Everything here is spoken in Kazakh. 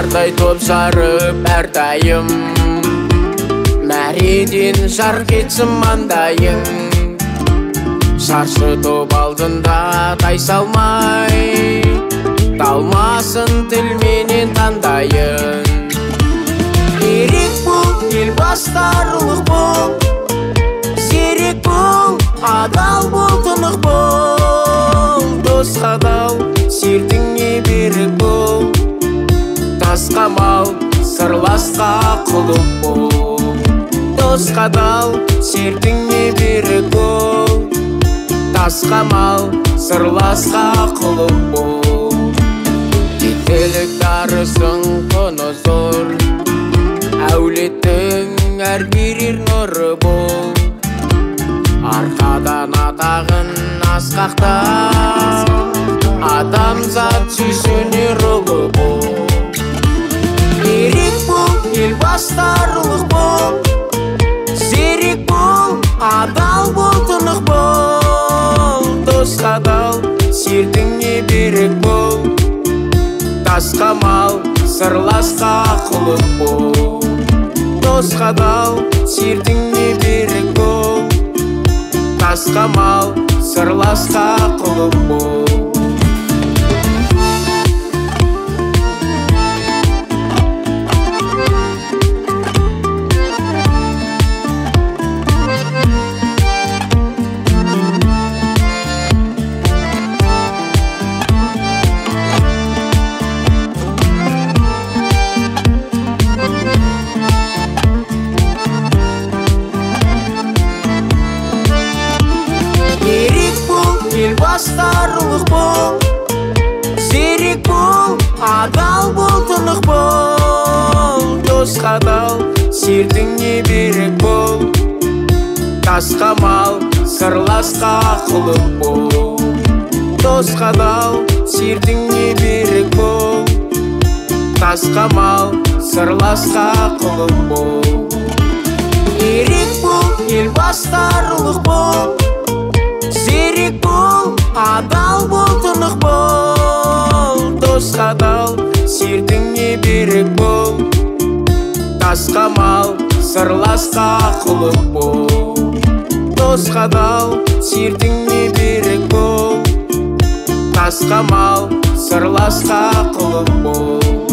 Жардай топ жарып әрдайым, мәреден жарқ етсін маңдайың. Шаршы топ алдында тайсалмай, талмасын тілменен таңдайын. Керек бұл, ел бастарлық бұл, зерек бұл, адал бұл, тынық бұл. Досқа дал, сертіңе берік бұл, тасқа мал, сырласқа құлық бұл. Досқа дал, сертіңе берік бұл, тасқа мал, сырласқа құлық бұл. Жетелік дарысын құны зор, әулеттің әр берер нұры бұл. Арқадан атағын асқақта, адамзат сүйсінер ұлы бұл. Керек бұл, ел бастарлық бұл, зерек бұл, адал бұл, тынық бұл. Досқа дал, сертіңе берік бұл, тасқа мал, сырласқа құлық бұл. Досқа дал, сертіңе берік бұл, тасқа мал, сырласқа құлық бұл. Ел бастарлық бұл, зерек бұл, адал бұл, тынық бұл. Досқа дал, сертіңе берік бұл, тасқа мал, сырласқа құлық бұл. Досқа дал, сертіңе берік бұл, тасқа мал, сырласқа құлық бұл. Керек бұл, ел бастарлық бұл, зерек бұл, адал бұл, тынық бұл. Досқа дал, сертіңе берік бұл, тасқа мал, сырласқа құлық бұл. Досқа дал, сертіңе берік бұл, тасқа мал, сырласқа құлық бұл.